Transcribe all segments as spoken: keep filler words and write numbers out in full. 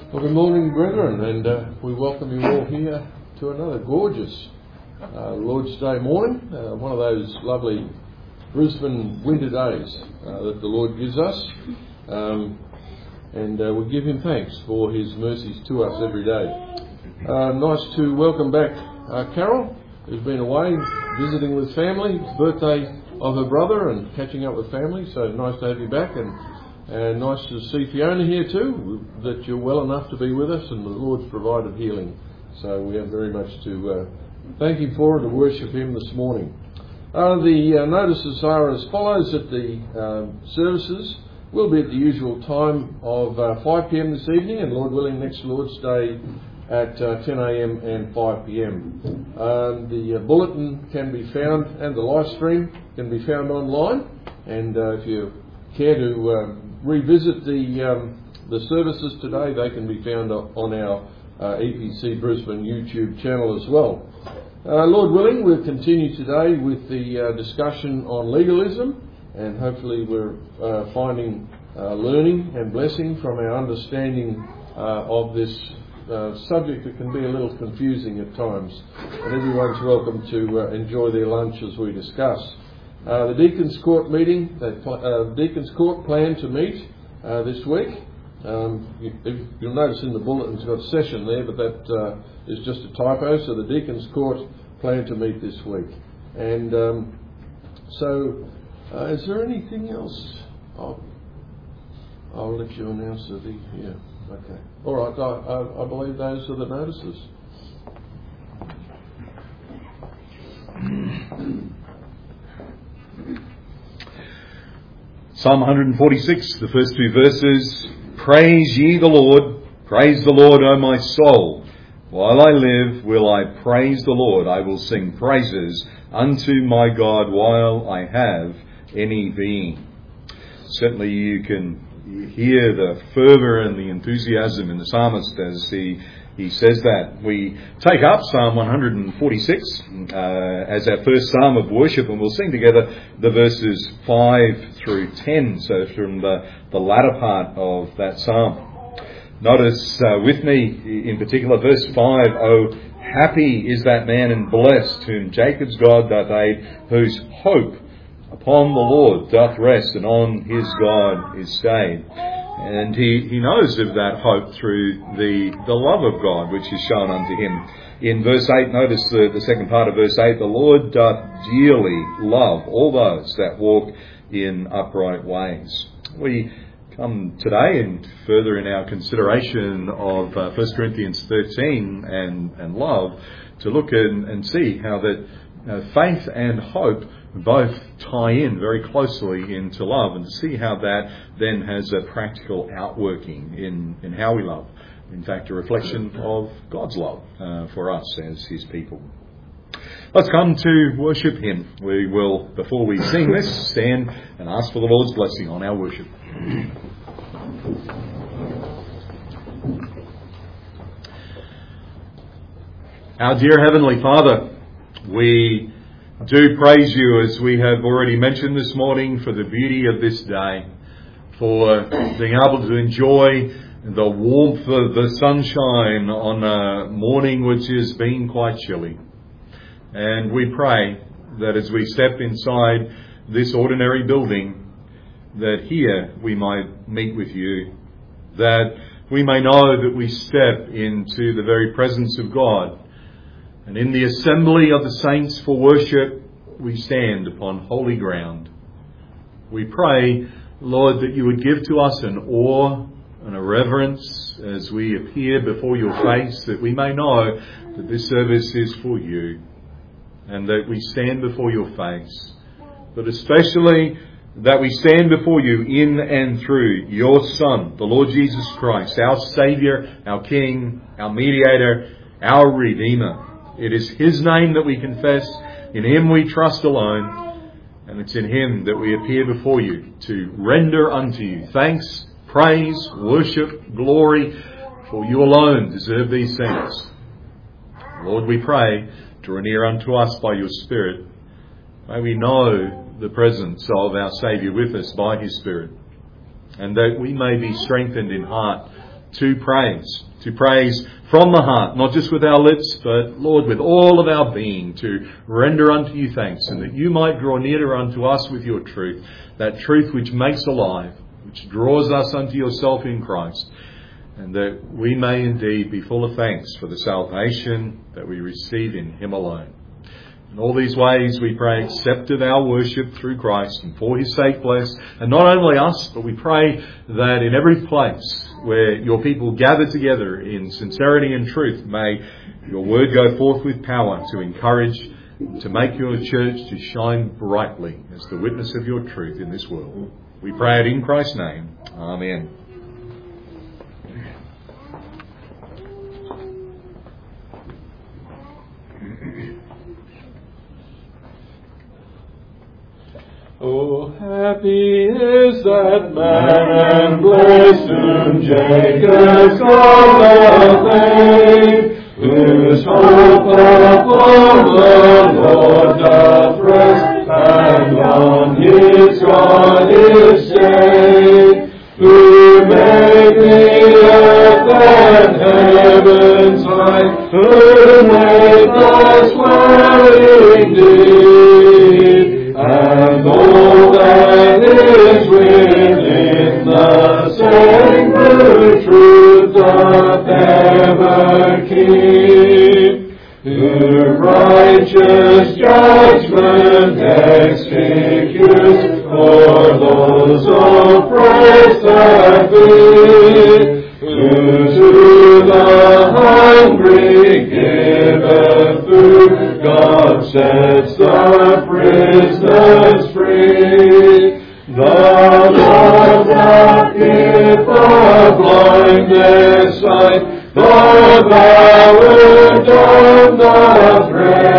Well, good morning, brethren, and uh, we welcome you all here to another gorgeous uh, Lord's Day morning, uh, one of those lovely Brisbane winter days uh, that the Lord gives us, um, and uh, we give Him thanks for His mercies to us every day. Uh, nice to welcome back uh, Carol, who's been away visiting with family, birthday of her brother and catching up with family, so nice to have you back. and And nice to see Fiona here too, that you're well enough to be with us and the Lord's provided healing. So we have very much to uh, thank Him for and to worship Him this morning. Uh, the uh, notices are as follows: that the uh, services will be at the usual time of uh, five p.m. this evening, and Lord willing next Lord's Day at uh, ten a.m. and five p.m. Um, the uh, bulletin can be found and the live stream can be found online, and uh, if you care to uh, revisit the um, the services today, they can be found on our uh, E P C Brisbane YouTube channel as well. Uh, Lord willing, we'll continue today with the uh, discussion on legalism, and hopefully we're uh, finding uh, learning and blessing from our understanding uh, of this uh, subject that can be a little confusing at times. And everyone's welcome to uh, enjoy their lunch as we discuss. Uh, the Deacon's Court meeting, the uh, Deacon's Court plan to meet uh, this week. Um, you, you'll notice in the bulletin it's got session there, but that uh, is just a typo. So the Deacon's Court plan to meet this week. And um, so, uh, is there anything else? I'll, I'll let you announce the yeah. Okay. All right. I, I, I believe those are the notices. Psalm one forty-six, the first two verses. Praise ye the Lord, praise the Lord, O my soul. While I live, will I praise the Lord. I will sing praises unto my God while I have any being. Certainly you can hear the fervour and the enthusiasm in the psalmist as he He says that. We take up Psalm one forty-six uh, as our first psalm of worship, and we'll sing together the verses five through ten, so from the, the latter part of that psalm. Notice uh, with me in particular verse five, "Oh, happy is that man and blessed whom Jacob's God doth aid, whose hope upon the Lord doth rest, and on his God is stayed." And he, he knows of that hope through the, the love of God which is shown unto him. In verse eight, notice the, the second part of verse eight, "The Lord doth dearly love all those that walk in upright ways." We come today and further in our consideration of uh, First Corinthians thirteen and, and love to look and, and see how that uh, faith and hope both tie in very closely into love, and to see how that then has a practical outworking in, in how we love. In fact, a reflection of God's love uh, for us as His people. Let's come to worship Him. We will, before we sing this, stand and ask for the Lord's blessing on our worship. Our dear Heavenly Father, we do praise You, as we have already mentioned this morning, for the beauty of this day, for being able to enjoy the warmth of the sunshine on a morning which has been quite chilly. And we pray that as we step inside this ordinary building, that here we might meet with You, that we may know that we step into the very presence of God. And in the assembly of the saints for worship, we stand upon holy ground. We pray, Lord, that You would give to us an awe and a reverence as we appear before Your face, that we may know that this service is for You, and that we stand before Your face, but especially that we stand before You in and through Your Son, the Lord Jesus Christ, our Saviour, our King, our Mediator, our Redeemer. It is His name that we confess, in Him we trust alone, and it's in Him that we appear before You to render unto You thanks, praise, worship, glory, for You alone deserve these things. Lord, we pray, draw near unto us by Your Spirit. May we know the presence of our Saviour with us by His Spirit, and that we may be strengthened in heart to praise, to praise from the heart, not just with our lips, but, Lord, with all of our being, to render unto you thanks, and that you might draw nearer unto us with your truth, that truth which makes alive, which draws us unto yourself in Christ, and that we may indeed be full of thanks for the salvation that we receive in him alone. In all these ways we pray, accepted our worship through Christ, and for his sake bless, and not only us, but we pray that in every place where your people gather together in sincerity and truth, may your word go forth with power to encourage, to make your church to shine brightly as the witness of your truth in this world. We pray it in Christ's name. Amen. Oh, happy is that man, and blessed whom Jacob's God hath made, whose hope upon the Lord doth rest, and on his God is stayed, who made the earth and heavens high, who made the swelling deep, and all that is within the sacred truth doth ever keep, who righteous judgment executes for those oppressed that be, who to the hungry giveth food, God sets the prisoners free. The Lord doth give the blind their sight, the bowed down doth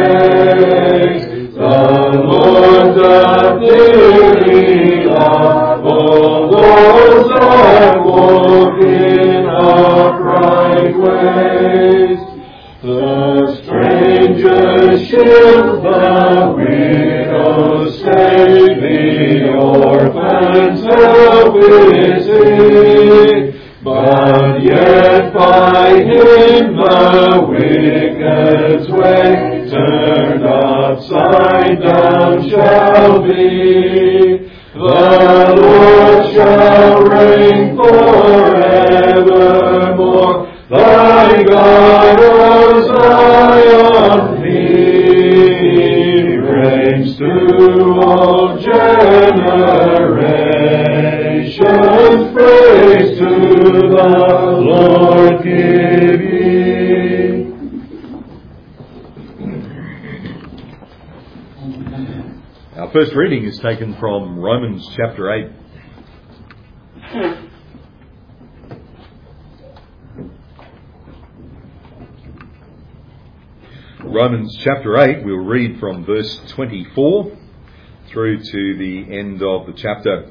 raise. The Lord doth dearly love all those that walk in upright ways. The stranger shield the widow, save the orphans help is he, but yet by him the wicked's way turned upside down shall be. The Lord shall reign forevermore, thy God, O Zion, he reigns through all generations. Praise to the Lord give ye. Our first reading is taken from Romans chapter eight. Romans chapter eight, we'll read from verse twenty-four through to the end of the chapter.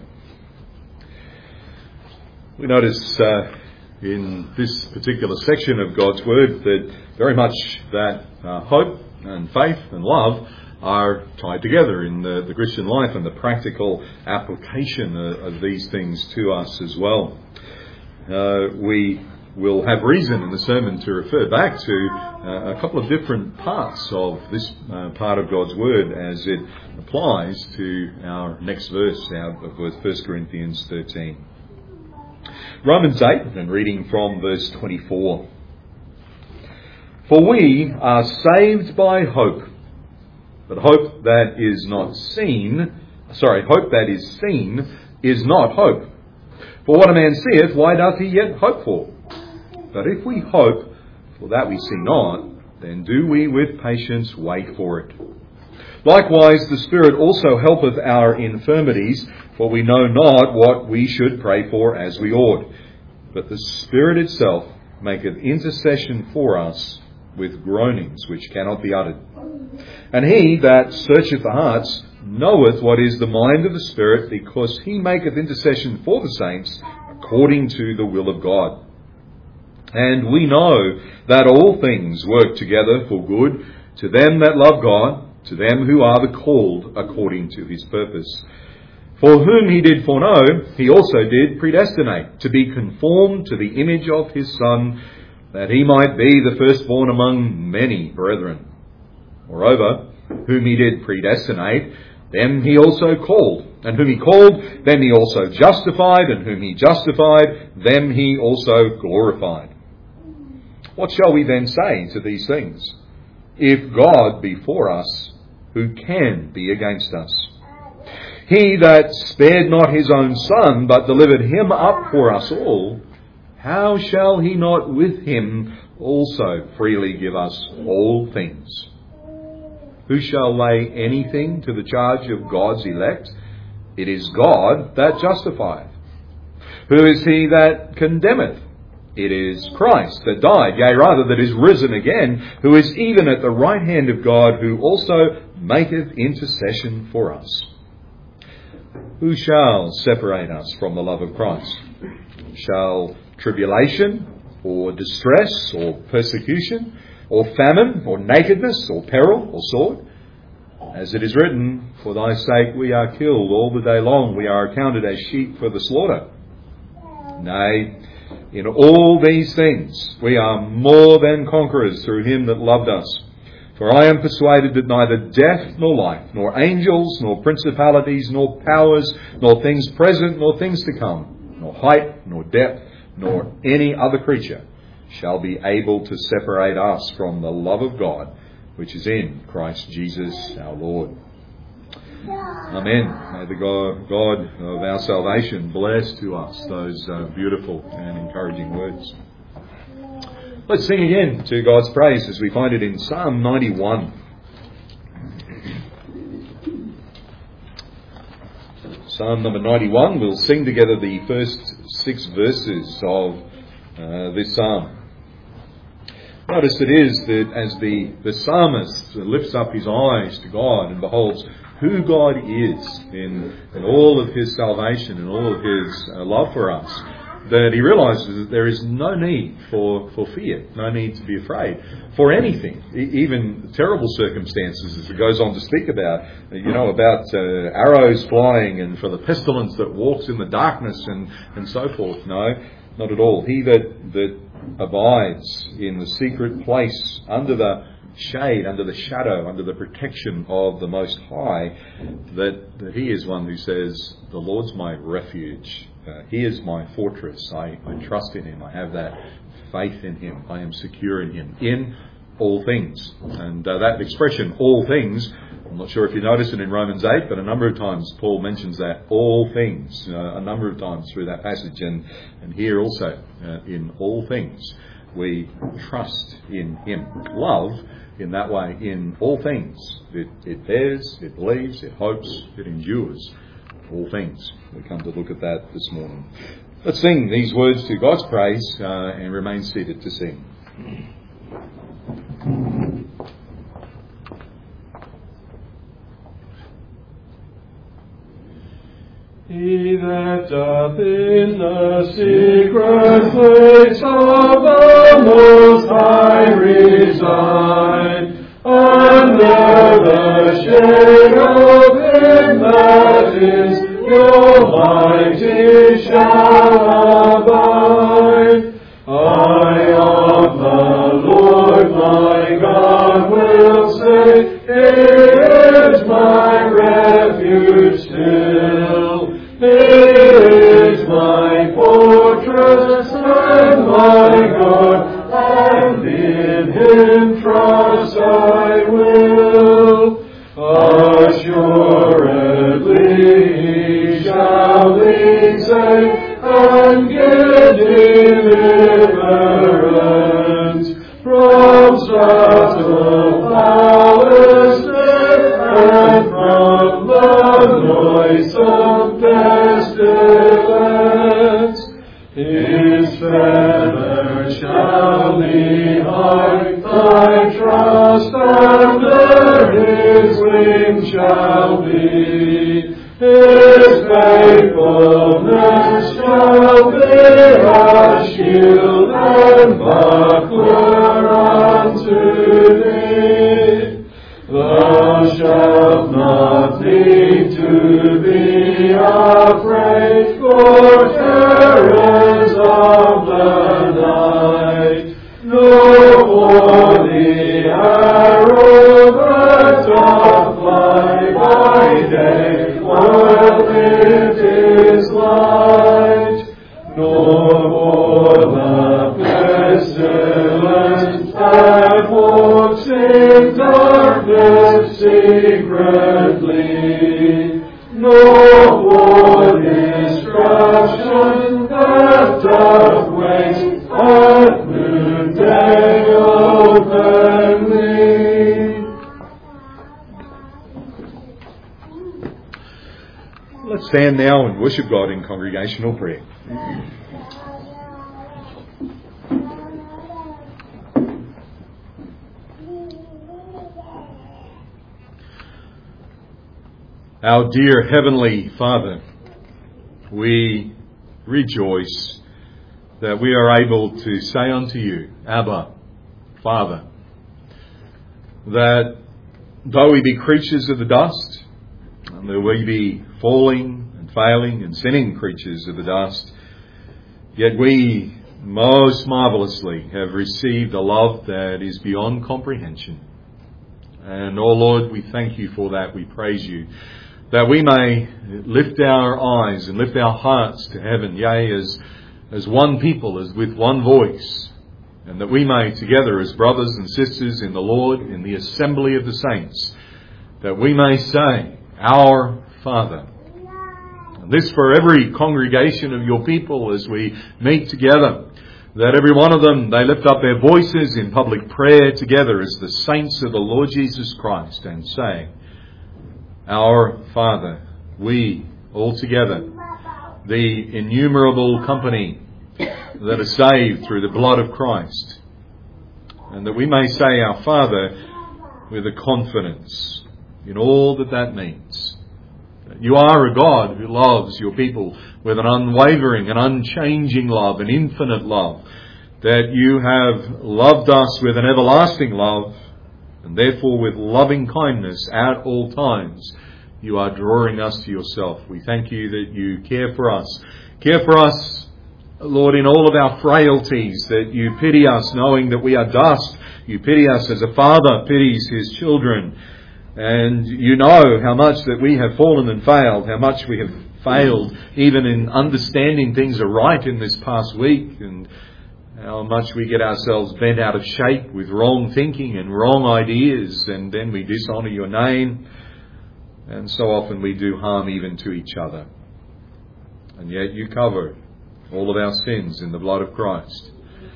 We notice uh, in this particular section of God's Word that very much that uh, hope and faith and love are tied together in the, the Christian life, and the practical application of, of these things to us as well. Uh, we will have reason in the sermon to refer back to uh, a couple of different parts of this uh, part of God's Word as it applies to our next verse, our, of First Corinthians thirteen. Romans eight, and reading from verse twenty-four. For we are saved by hope, but hope that is not seen, sorry, hope that is seen is not hope. For what a man seeth, why doth he yet hope for? But if we hope for that we see not, then do we with patience wait for it. Likewise the Spirit also helpeth our infirmities, for we know not what we should pray for as we ought. But the Spirit itself maketh intercession for us with groanings which cannot be uttered. And he that searcheth the hearts knoweth what is the mind of the Spirit, because he maketh intercession for the saints according to the will of God. And we know that all things work together for good to them that love God, to them who are the called according to his purpose. For whom he did foreknow, he also did predestinate, to be conformed to the image of his Son, that he might be the firstborn among many brethren. Moreover, whom he did predestinate, them he also called. And whom he called, them he also justified. And whom he justified, them he also glorified. What shall we then say to these things? If God be for us, who can be against us? He that spared not his own Son, but delivered him up for us all, how shall he not with him also freely give us all things? Who shall lay anything to the charge of God's elect? It is God that justifieth. Who is he that condemneth? It is Christ that died, yea, rather that is risen again, who is even at the right hand of God, who also maketh intercession for us. Who shall separate us from the love of Christ? Shall tribulation, or distress, or persecution, or famine, or nakedness, or peril, or sword? As it is written, for thy sake we are killed all the day long, we are accounted as sheep for the slaughter. Nay, in all these things we are more than conquerors through him that loved us. For I am persuaded that neither death nor life, nor angels, nor principalities, nor powers, nor things present, nor things to come, nor height, nor depth, nor any other creature shall be able to separate us from the love of God, which is in Christ Jesus our Lord. Amen. May the God, God of our salvation bless to us those uh, beautiful and encouraging words. Let's sing again to God's praise as we find it in Psalm ninety-one. Psalm number ninety-one, we'll sing together the first six verses of uh, this psalm. Notice it is that as the, the psalmist lifts up his eyes to God and beholds who God is in, in all of his salvation and all of his uh, love for us, that he realises that there is no need for, for fear, no need to be afraid for anything, e- even terrible circumstances, as it goes on to speak about, you know, about uh, arrows flying and for the pestilence that walks in the darkness and, and so forth. No, not at all. He that, that abides in the secret place under the shade, under the shadow, under the protection of the Most High, that, that he is one who says, the Lord's my refuge. Uh, he is my fortress. I, I trust in him. I have that faith in him. I am secure in him. In all things. And uh, that expression, all things, I'm not sure if you notice it in Romans eight, but a number of times Paul mentions that, all things, uh, a number of times through that passage. And, and here also, uh, in all things, we trust in him. Love, in that way, in all things. It, it bears, it believes, it hopes, it endures. All things. We come to look at that this morning. Let's sing these words to God's praise uh, and remain seated to sing. He that doth in the secret place of the Most High reside, under the shade of him that is the Almighty shall abide. I of the Lord my God will say, He is my refuge still. He is my fortress and my God, and in him trust I will. Assuredly he shall be safe and give deliverance from subtle powers and from the noisome pestilence. His feathers shall thee hide, thy trust under his wings shall be. His faithfulness shall be a shield and buckler unto thee. Thou shalt not need to be stand now and worship God in congregational prayer. Our dear Heavenly Father, we rejoice that we are able to say unto you, Abba, Father, that though we be creatures of the dust, and though we be falling and failing and sinning creatures of the dust, yet we most marvellously have received a love that is beyond comprehension. And, oh Lord, we thank you for that. We praise you, that we may lift our eyes and lift our hearts to heaven, yea, as, as one people, as with one voice, and that we may together as brothers and sisters in the Lord, in the assembly of the saints, that we may say, Our Father. And this for every congregation of your people as we meet together, that every one of them, they lift up their voices in public prayer together as the saints of the Lord Jesus Christ and say, Our Father, we all together, the innumerable company that are saved through the blood of Christ, and that we may say, Our Father, with a confidence in all that that means. You are a God who loves your people with an unwavering and unchanging love, an infinite love, that you have loved us with an everlasting love, and therefore with loving kindness at all times you are drawing us to yourself. We thank you that you care for us. Care for us, Lord, in all of our frailties, that you pity us knowing that we are dust. You pity us as a father pities his children. And you know how much that we have fallen and failed, how much we have failed even in understanding things aright in this past week, and how much we get ourselves bent out of shape with wrong thinking and wrong ideas, and then we dishonour your name, and so often we do harm even to each other. And yet you cover all of our sins in the blood of Christ.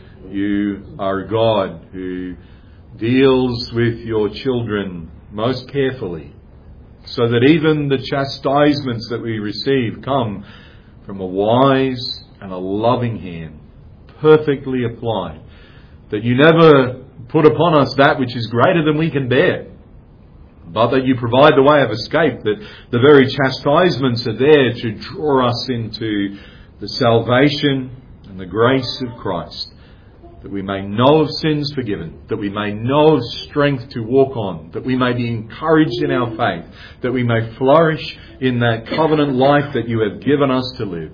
You are a God who deals with your children most carefully, so that even the chastisements that we receive come from a wise and a loving hand, perfectly applied, that you never put upon us that which is greater than we can bear, but that you provide the way of escape, that the very chastisements are there to draw us into the salvation and the grace of Christ, that we may know of sins forgiven, that we may know of strength to walk on, that we may be encouraged in our faith, that we may flourish in that covenant life that you have given us to live.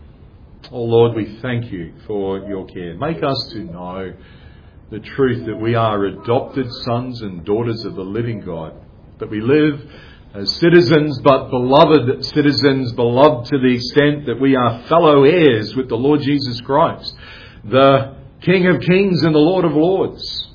Oh Lord, we thank you for your care. Make us to know the truth that we are adopted sons and daughters of the living God, that we live as citizens, but beloved citizens, beloved to the extent that we are fellow heirs with the Lord Jesus Christ, the King of Kings and the Lord of Lords.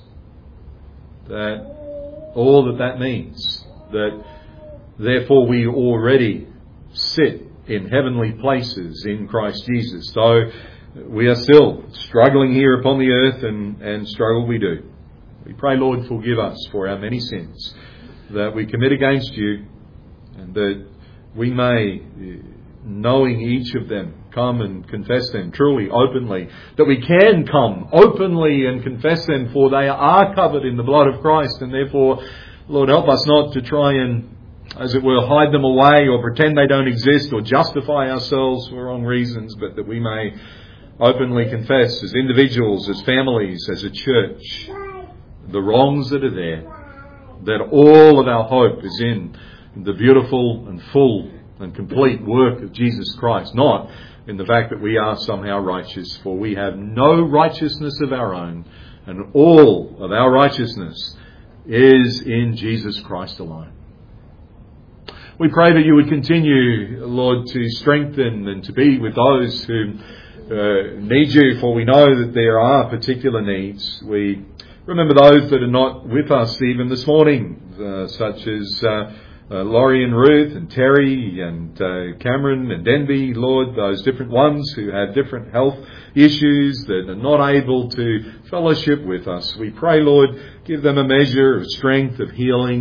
That all that that means, that therefore we already sit in heavenly places in Christ Jesus, though we are still struggling here upon the earth, and, and struggle we do. We pray, Lord, forgive us for our many sins that we commit against you, and that we may, knowing each of them, come and confess them truly, openly, that we can come openly and confess them, for they are covered in the blood of Christ, and therefore, Lord, help us not to try and, as it were, hide them away or pretend they don't exist or justify ourselves for wrong reasons, but that we may openly confess as individuals, as families, as a church, the wrongs that are there, that all of our hope is in the beautiful and full and complete work of Jesus Christ, not in the fact that we are somehow righteous, for we have no righteousness of our own, and all of our righteousness is in Jesus Christ alone. We pray that you would continue, Lord, to strengthen and to be with those who uh, need you, for we know that there are particular needs. We remember those that are not with us even this morning, uh, such as uh, uh, Laurie and Ruth and Terry and uh, Cameron and Denby, Lord, those different ones who have different health issues that are not able to fellowship with us. We pray, Lord, give them a measure of strength, of healing,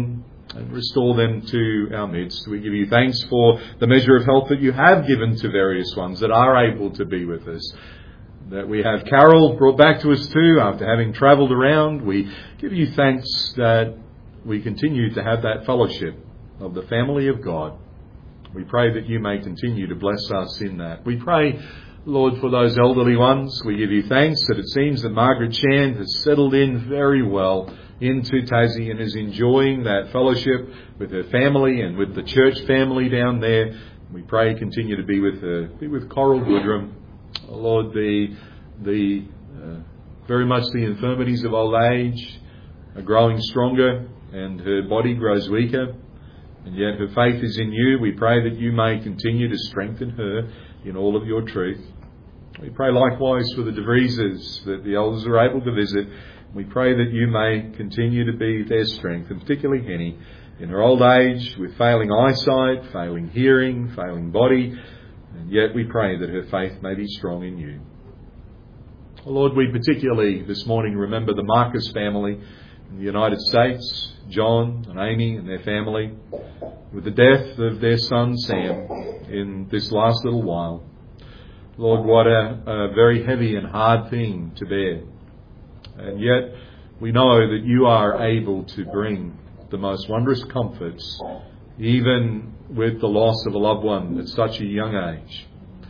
and restore them to our midst. We give you thanks for the measure of health that you have given to various ones that are able to be with us. That we have Carol brought back to us too after having travelled around. We give you thanks that we continue to have that fellowship of the family of God. We pray that you may continue to bless us in that. We pray, Lord, for those elderly ones. We give you thanks that it seems that Margaret Chan has settled in very well into Tassie and is enjoying that fellowship with her family and with the church family down there. We pray continue to be with her, be with Coral Goodrum. Oh Lord, the the uh, very much the infirmities of old age are growing stronger and her body grows weaker, and yet her faith is in you. We pray that you may continue to strengthen her in all of your truth. We pray likewise for the DeVrieses that the elders are able to visit. We pray that you may continue to be their strength, and particularly Henny, in her old age, with failing eyesight, failing hearing, failing body, and yet we pray that her faith may be strong in you. Oh Lord, we particularly this morning remember the Marcus family in the United States, John and Amy and their family, with the death of their son Sam in this last little while. Lord, what a, a very heavy and hard thing to bear. And yet we know that you are able to bring the most wondrous comforts, even with the loss of a loved one at such a young age.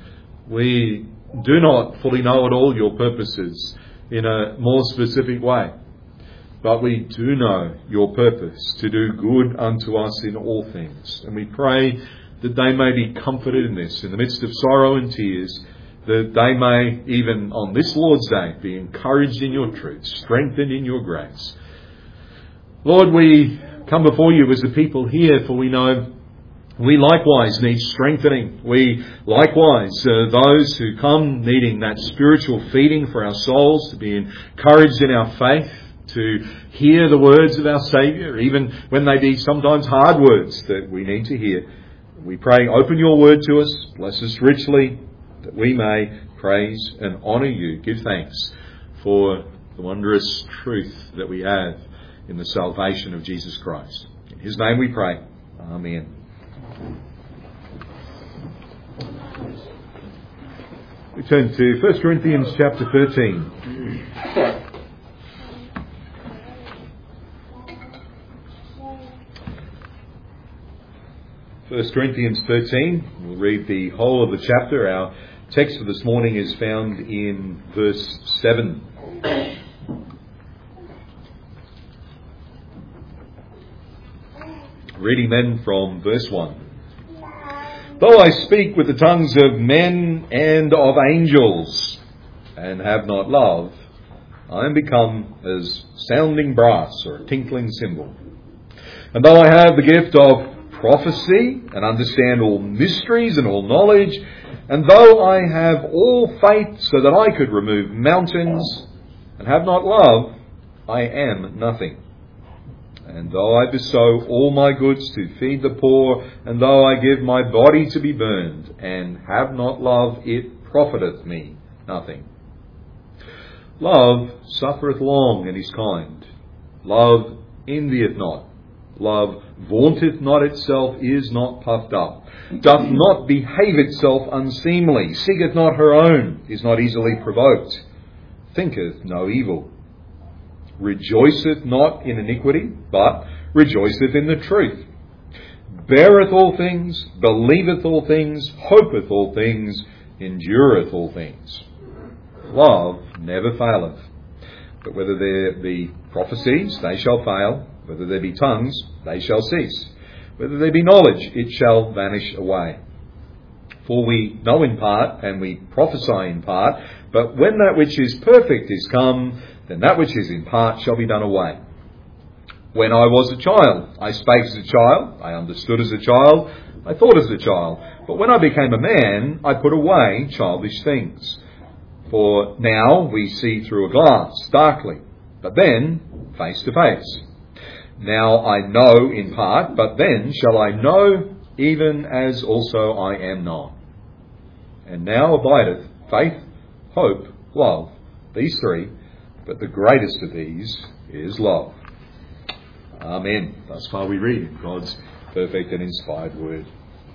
We do not fully know at all your purposes in a more specific way, but we do know your purpose to do good unto us in all things. And we pray that they may be comforted in this, in the midst of sorrow and tears, that they may, even on this Lord's Day, be encouraged in your truth, strengthened in your grace. Lord, we come before you as a people here, for we know we likewise need strengthening. We likewise, uh, those who come needing that spiritual feeding for our souls, to be encouraged in our faith, to hear the words of our Saviour, even when they be sometimes hard words that we need to hear. We pray, open your word to us, bless us richly, that we may praise and honour you, give thanks for the wondrous truth that we have in the salvation of Jesus Christ. In his name we pray. Amen. We turn to First Corinthians chapter thirteen. First Corinthians thirteen. We'll read the whole of the chapter. Our text for this morning is found in verse seven. Reading then from verse one. Though I speak with the tongues of men and of angels, and have not love, I am become as sounding brass or a tinkling cymbal. And though I have the gift of prophecy, and understand all mysteries and all knowledge, and though I have all faith so that I could remove mountains, and have not love, I am nothing. And though I bestow all my goods to feed the poor, and though I give my body to be burned, and have not love, it profiteth me nothing. Love suffereth long and is kind. Love envieth not. Love vaunteth not itself, is not puffed up, doth not behave itself unseemly, seeketh not her own, is not easily provoked, thinketh no evil, rejoiceth not in iniquity, but rejoiceth in the truth, beareth all things, believeth all things, hopeth all things, endureth all things. Love never faileth. But whether there be prophecies, they shall fail. Whether there be tongues, they shall cease. Whether there be knowledge, it shall vanish away. For we know in part, and we prophesy in part, but when that which is perfect is come, then that which is in part shall be done away. When I was a child, I spake as a child, I understood as a child, I thought as a child. But when I became a man, I put away childish things. For now we see through a glass, darkly, but then face to face. Now I know in part, but then shall I know even as also I am known. And now abideth faith, hope, love, these three, but the greatest of these is love. Amen. Thus far we read God's perfect and inspired word.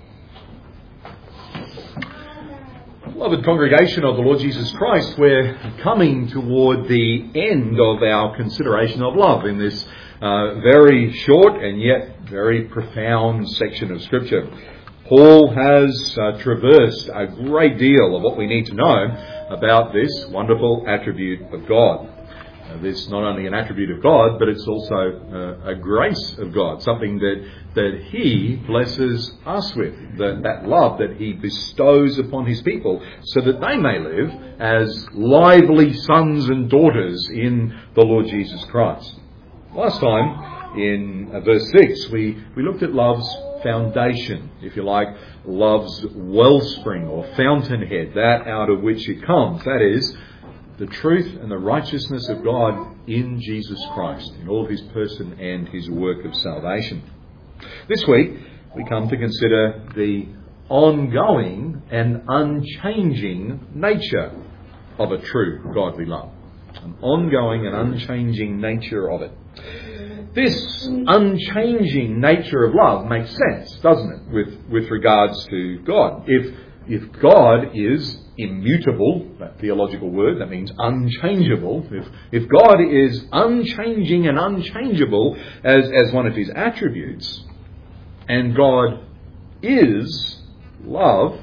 Beloved congregation of the Lord Jesus Christ, we're coming toward the end of our consideration of love in this uh, very short and yet very profound section of Scripture. Paul has uh, traversed a great deal of what we need to know about this wonderful attribute of God. Uh, this is not only an attribute of God, but it's also uh, a grace of God, something that, that He blesses us with, that, that love that He bestows upon His people so that they may live as lively sons and daughters in the Lord Jesus Christ. Last time, in uh, verse six, we, we looked at love's foundation, if you like, love's wellspring or fountainhead, that out of which it comes, that is, the truth and the righteousness of God in Jesus Christ, in all of His person and His work of salvation. This week, we come to consider the ongoing and unchanging nature of a true godly love. An ongoing and unchanging nature of it. This unchanging nature of love makes sense, doesn't it, with, with regards to God. If If God is immutable, that theological word, that means unchangeable. If, if God is unchanging and unchangeable as, as one of His attributes, and God is love,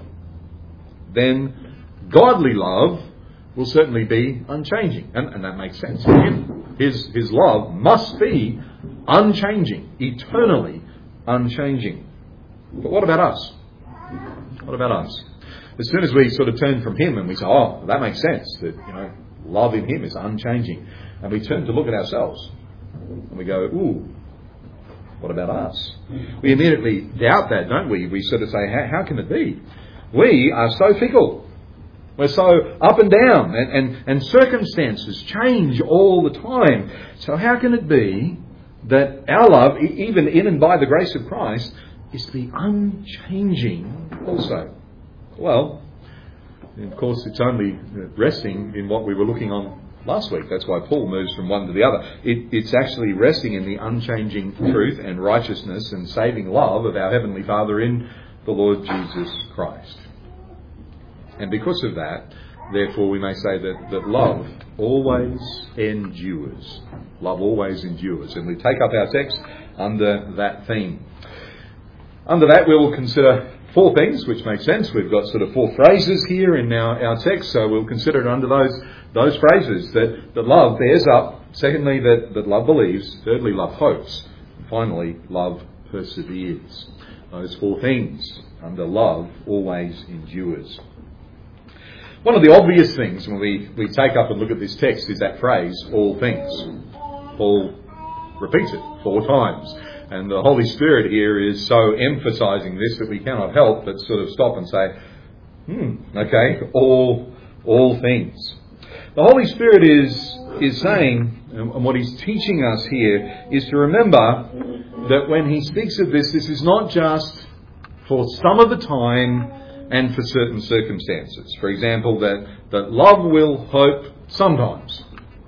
then godly love will certainly be unchanging. And, and that makes sense. His, his love must be unchanging, eternally unchanging. But what about us? What about us? As soon as we sort of turn from Him and we say, oh, that makes sense, that, you know, love in Him is unchanging, and we turn to look at ourselves and we go, ooh, what about us? We immediately doubt that, don't we? We sort of say, how, how can it be? We are so fickle. We're so up and down, and, and, and circumstances change all the time. So how can it be that our love, even in and by the grace of Christ, is to be unchanging also? Well, of course, it's only resting in what we were looking on last week. That's why Paul moves from one to the other. It, it's actually resting in the unchanging truth and righteousness and saving love of our Heavenly Father in the Lord Jesus Christ. And because of that, therefore, we may say that, that love always endures. Love always endures. And we take up our text under that theme. Under that, we will consider four things, which make sense. We've got sort of four phrases here in our, our text, so we'll consider it under those those phrases. That, that love bears up. Secondly, that, that love believes. Thirdly, love hopes. And finally, love perseveres. Those four things under love always endures. One of the obvious things when we, we take up and look at this text is that phrase, all things. Paul repeats it four times. And the Holy Spirit here is so emphasising this that we cannot help but sort of stop and say, hmm, okay, all all things. The Holy Spirit is is saying, and what He's teaching us here, is to remember that when He speaks of this, this is not just for some of the time and for certain circumstances. For example, that, that love will hope sometimes.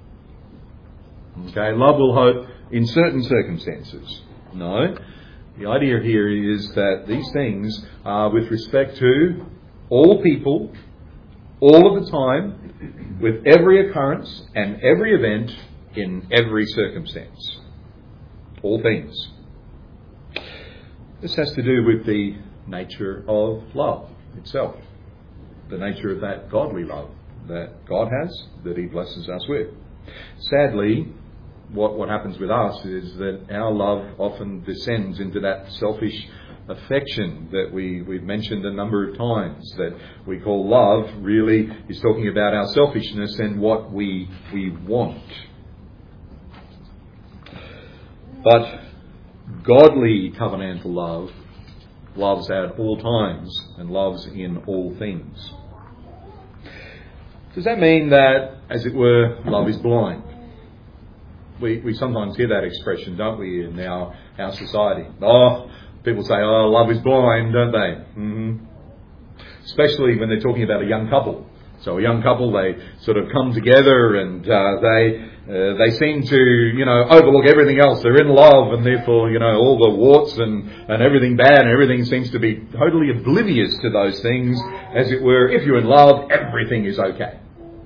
Okay, love will hope in certain circumstances. No, the idea here is that these things are with respect to all people, all of the time, with every occurrence and every event in every circumstance. All things. This has to do with the nature of love itself. The nature of that godly love that God has, that He blesses us with. Sadly, What what happens with us is that our love often descends into that selfish affection that we, we've mentioned a number of times, that we call love really is talking about our selfishness and what we we want. But godly covenantal love loves at all times and loves in all things. Does that mean that, as it were, love is blind? We we sometimes hear that expression, don't we, in our, our society. Oh, people say, oh, love is blind, don't they? Mm-hmm. Especially when they're talking about a young couple. So a young couple, they sort of come together and uh, they uh, they seem to, you know, overlook everything else. They're in love, and therefore, you know, all the warts and, and everything bad and everything seems to be totally oblivious to those things. As it were, if you're in love, everything is okay.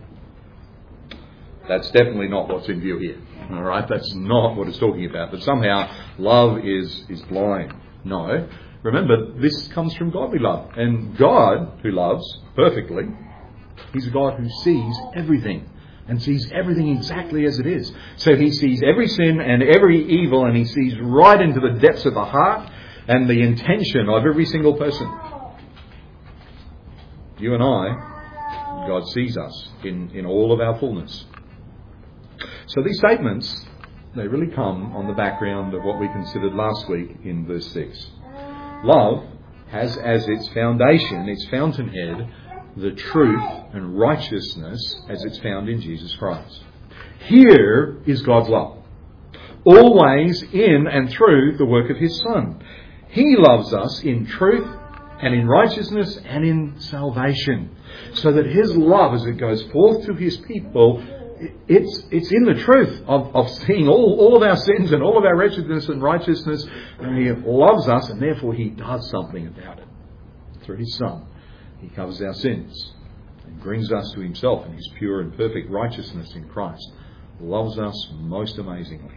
That's definitely not what's in view here. All right, that's not what it's talking about. That somehow love is is blind. No. Remember, this comes from godly love. And God, who loves perfectly, He's a God who sees everything and sees everything exactly as it is. So He sees every sin and every evil, and He sees right into the depths of the heart and the intention of every single person. You and I, God sees us in, in all of our fullness. So these statements, they really come on the background of what we considered last week in verse six. Love has as its foundation, its fountainhead, the truth and righteousness as it's found in Jesus Christ. Here is God's love, always in and through the work of His Son. He loves us in truth and in righteousness and in salvation, so that His love, as it goes forth to His people, it's it's in the truth of, of seeing all, all of our sins and all of our wretchedness and righteousness, and He loves us, and therefore He does something about it. Through His Son, He covers our sins and brings us to Himself in His pure and perfect righteousness in Christ. Loves us most amazingly.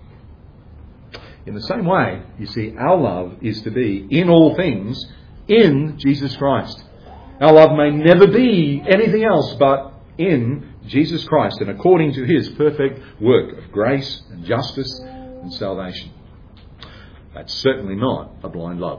In the same way, you see, our love is to be in all things in Jesus Christ. Our love may never be anything else but in Jesus Christ and according to His perfect work of grace and justice and salvation. That's certainly not a blind love.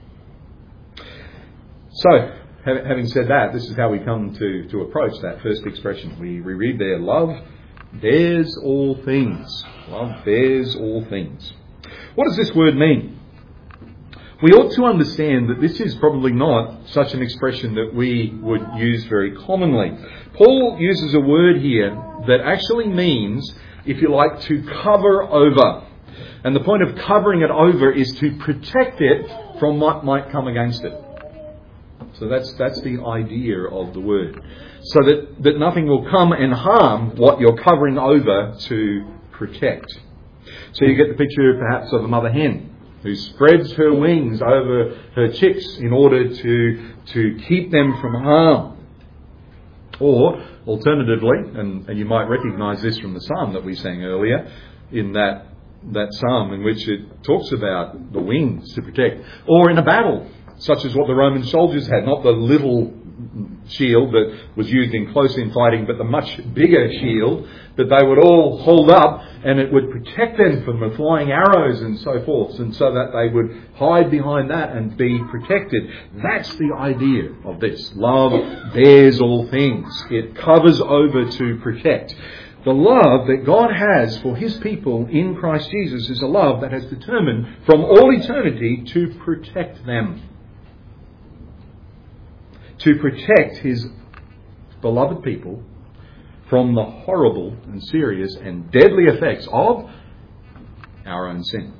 So, having said that, this is how we come to, to approach that first expression. We, we read there, love bears all things. Love bears all things. What does this word mean? We ought to understand that this is probably not such an expression that we would use very commonly. Paul uses a word here that actually means, if you like, to cover over. And the point of covering it over is to protect it from what might come against it. So that's that's the idea of the word. So that, that nothing will come and harm what you're covering over to protect. So you get the picture perhaps of a mother hen who spreads her wings over her chicks in order to, to keep them from harm. Or, alternatively, and, and you might recognise this from the psalm that we sang earlier, in that, that psalm in which it talks about the wings to protect. Or in a battle, such as what the Roman soldiers had, not the little shield that was used in close-in fighting, but the much bigger shield that they would all hold up, and it would protect them from the flying arrows and so forth, and so that they would hide behind that and be protected. That's the idea of this. Love bears all things. It covers over to protect. The love that God has for His people in Christ Jesus is a love that has determined from all eternity to protect them. To protect His beloved people from the horrible and serious and deadly effects of our own sin.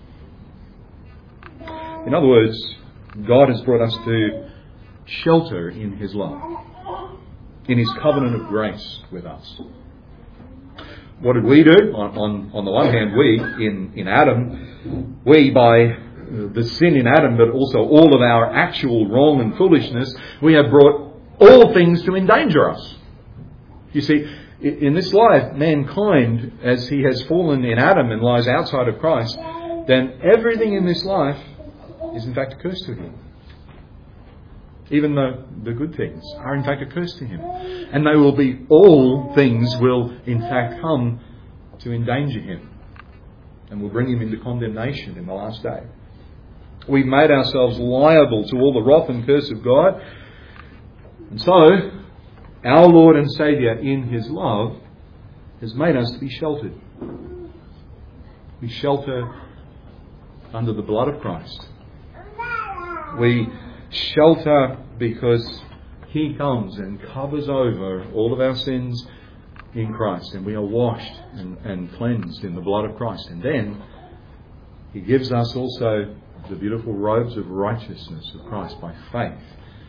In other words, God has brought us to shelter in His love, in His covenant of grace with us. What did we do? On, on, on the one hand, we, in, in Adam, we by the sin in Adam, but also all of our actual wrong and foolishness, we have brought all things to endanger us. You see, in this life, mankind, as he has fallen in Adam and lies outside of Christ, then everything in this life is in fact a curse to him. Even though the good things are in fact a curse to him. And they will be, all things will in fact come to endanger him and will bring him into condemnation in the last day. We've made ourselves liable to all the wrath and curse of God. And so, our Lord and Saviour in His love has made us to be sheltered. We shelter under the blood of Christ. We shelter because He comes and covers over all of our sins in Christ, and we are washed and, and cleansed in the blood of Christ. And then He gives us also the beautiful robes of righteousness of Christ by faith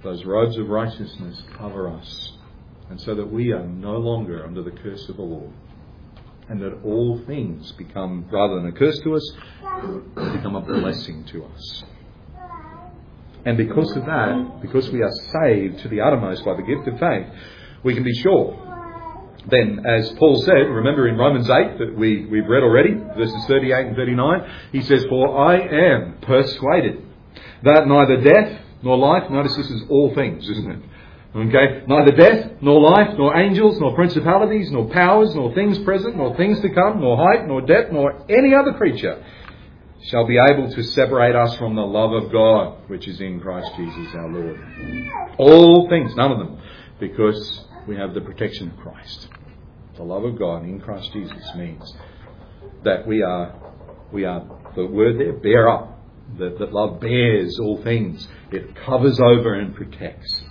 those robes of righteousness cover us, and so that we are no longer under the curse of the law, and that all things become, rather than a curse to us, become a blessing to us. And because of that, because we are saved to the uttermost by the gift of faith, we can be sure. Then, as Paul said, remember in Romans eight that we, we've read already, verses thirty-eight and thirty-nine, he says, "For I am persuaded that neither death nor life," notice this is all things, isn't it? Okay, "neither death, nor life, nor angels, nor principalities, nor powers, nor things present, nor things to come, nor height, nor depth, nor any other creature shall be able to separate us from the love of God, which is in Christ Jesus our Lord." All things, none of them, because we have the protection of Christ. The love of God in Christ Jesus means that we are, we are, the word there, bear up, that, that love bears all things. It covers over and protects.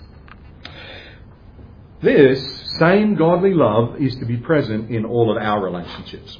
This same godly love is to be present in all of our relationships.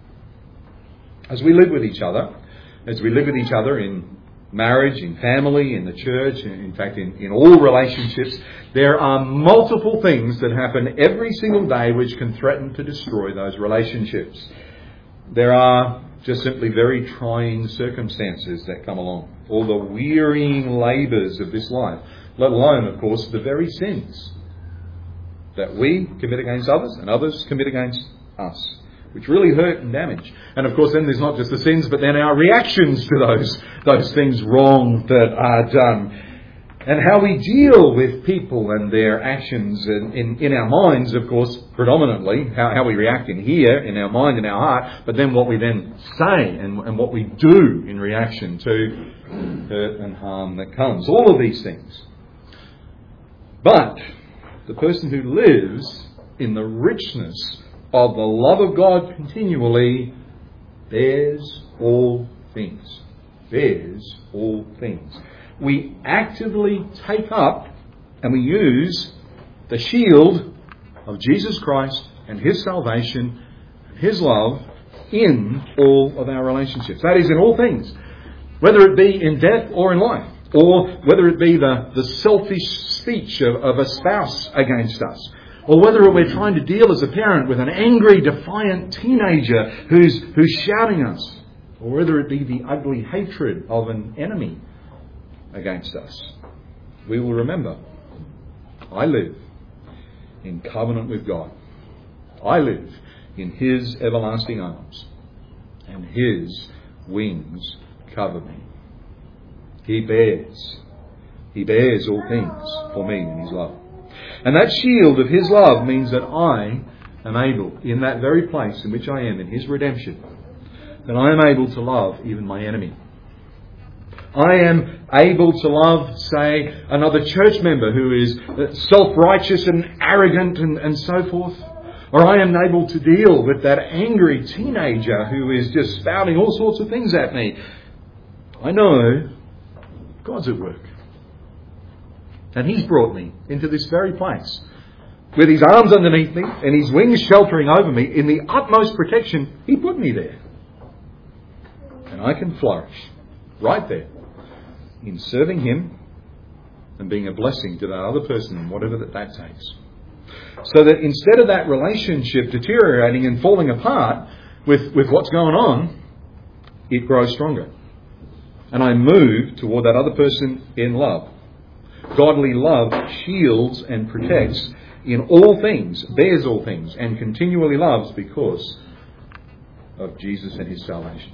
As we live with each other, as we live with each other in marriage, in family, in the church, in fact in, in all relationships, there are multiple things that happen every single day which can threaten to destroy those relationships. There are just simply very trying circumstances that come along. All the wearying labours of this life, let alone, of course, the very sins that we commit against others and others commit against us, which really hurt and damage. And of course then there's not just the sins, but then our reactions to those, those things wrong that are done. And how we deal with people and their actions in, in, in our minds, of course, predominantly, how, how we react in here, in our mind, in our heart, but then what we then say and, and what we do in reaction to hurt and harm that comes. All of these things. But the person who lives in the richness of the love of God continually bears all things. Bears all things. We actively take up and we use the shield of Jesus Christ and His salvation and His love in all of our relationships. That is, in all things. Whether it be in death or in life. Or whether it be the, the selfish speech of, of a spouse against us. Or whether we're trying to deal as a parent with an angry, defiant teenager who's, who's shouting us. Or whether it be the ugly hatred of an enemy against us. We will remember, I live in covenant with God. I live in His everlasting arms. And His wings cover me. He bears. He bears all things for me in His love. And that shield of His love means that I am able, in that very place in which I am, in His redemption, that I am able to love even my enemy. I am able to love, say, another church member who is self-righteous and arrogant and, and so forth. Or I am able to deal with that angry teenager who is just spouting all sorts of things at me. I know God's at work. And He's brought me into this very place with His arms underneath me and His wings sheltering over me. In the utmost protection, He put me there. And I can flourish right there in serving Him and being a blessing to that other person and whatever that, that takes. So that instead of that relationship deteriorating and falling apart with, with what's going on, it grows stronger. And I move toward that other person in love. Godly love shields and protects in all things, bears all things, and continually loves because of Jesus and His salvation.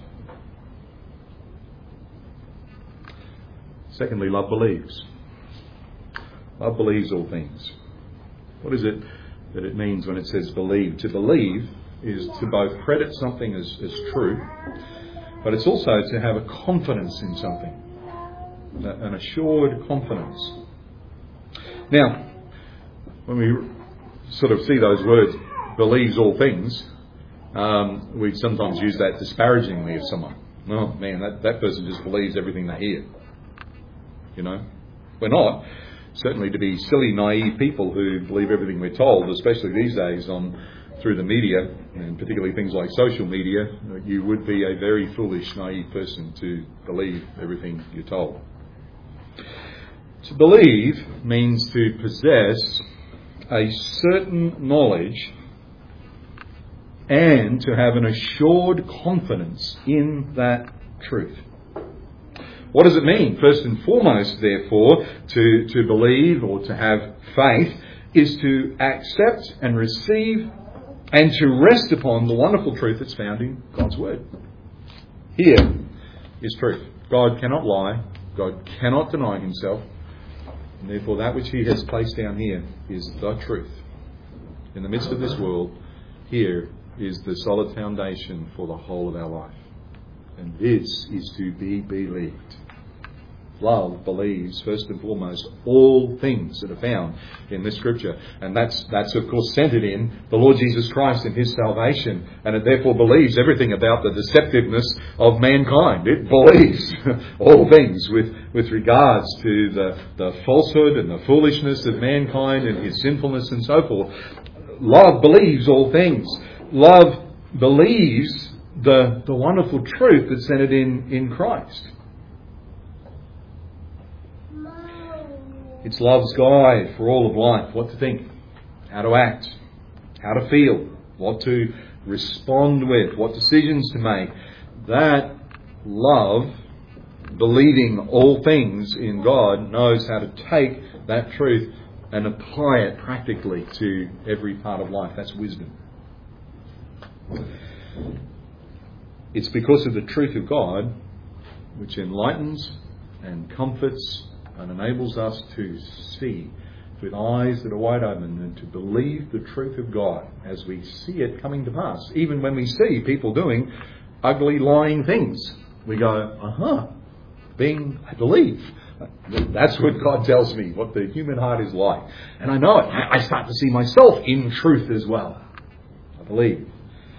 Secondly, love believes. Love believes all things. What is it that it means when it says believe? To believe is to both credit something as, as true, but it's also to have a confidence in something, an assured confidence. Now, when we sort of see those words, believes all things, um, we sometimes use that disparagingly of someone. Oh man, that, that person just believes everything they hear. You know, we're not. Certainly to be silly, naive people who believe everything we're told, especially these days on through the media, and particularly things like social media, you would be a very foolish, naive person to believe everything you're told. To believe means to possess a certain knowledge and to have an assured confidence in that truth. What does it mean? First and foremost, therefore, to, to believe or to have faith is to accept and receive and to rest upon the wonderful truth that's found in God's Word. Here is truth. God cannot lie. God cannot deny himself. And therefore that which he has placed down here is the truth. In the midst of this world, here is the solid foundation for the whole of our life. And this is to be believed. Love believes, first and foremost, all things that are found in this scripture. And that's, that's of course, centered in the Lord Jesus Christ and his salvation. And it therefore believes everything about the deceptiveness of mankind. It believes all things with, with regards to the, the falsehood and the foolishness of mankind and his sinfulness and so forth. Love believes all things. Love believes the, the wonderful truth that's centered in, in Christ. It's love's guide for all of life. What to think, how to act, how to feel, what to respond with, what decisions to make. That love, believing all things in God, knows how to take that truth and apply it practically to every part of life. That's wisdom. It's because of the truth of God which enlightens and comforts and enables us to see with eyes that are wide open and to believe the truth of God as we see it coming to pass. Even when we see people doing ugly, lying things, we go, uh-huh, being, I believe. That's what God tells me, what the human heart is like. And I know it. I start to see myself in truth as well. I believe.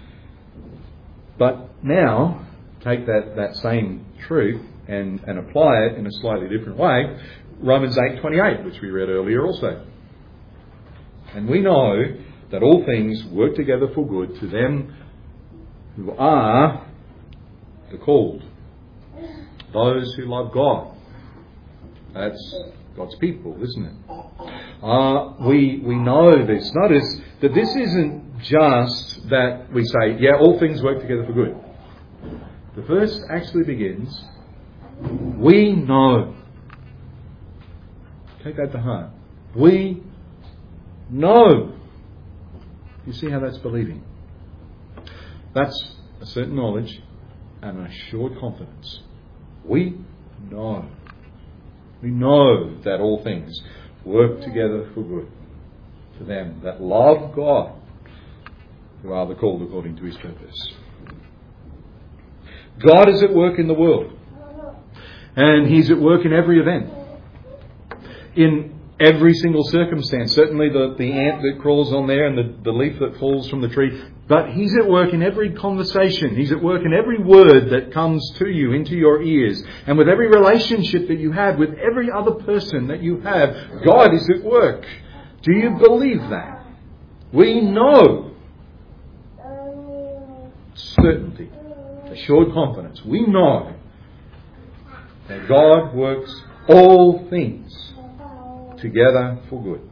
But now, take that, that same truth and, and apply it in a slightly different way. Romans eight twenty-eight, which we read earlier also. And we know that all things work together for good to them who are the called. Those who love God. That's God's people, isn't it? Uh, we, we know this. Notice that this isn't just that we say, yeah, all things work together for good. The verse actually begins, we know. Take that to heart. We know. You see how that's believing? That's a certain knowledge and an assured confidence. We know. We know that all things work together for good to them that love God, who are the called according to his purpose. God is at work in the world. And he's at work in every event. In every single circumstance. Certainly the, the ant that crawls on there and the, the leaf that falls from the tree. But he's at work in every conversation. He's at work in every word that comes to you, into your ears. And with every relationship that you have, with every other person that you have, God is at work. Do you believe that? We know. Certainty. Assured confidence. We know that God works all things together for good.